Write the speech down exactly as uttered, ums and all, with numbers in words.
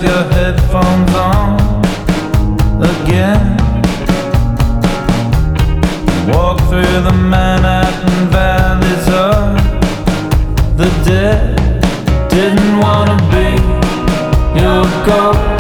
your headphones on again. Walk through the Manhattan valleys of the dead. Didn't wanna be your ghost.